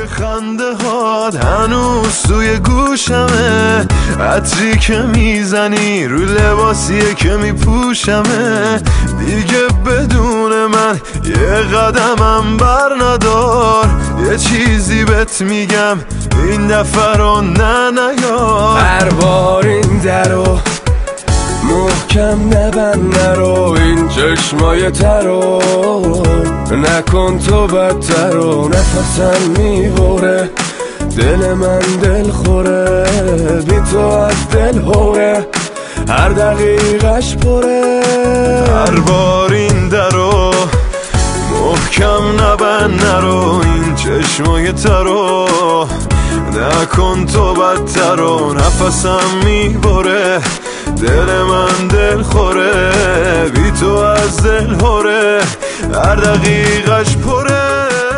خنده هات هنوز توی گوشمه، عطری که میزنی روی لباسیه که میپوشمه. دیگه بدون من یه قدمم بر ندار، یه چیزی بهت میگم این دفعه رو نه نیار. هر بار این درو محکم نبند، نرو این چشمای ترو نکن تو بدتر و نفسم میبره، دل من دل خوره بی تو از دل هوره، هر دقیقش پره. هر بار این درو محکم نبند، نرو این چشمای ترو نکن تو بدتر و نفسم میبره، دل من دل خوره بی تو از دل هوره، هر دقیقش پره.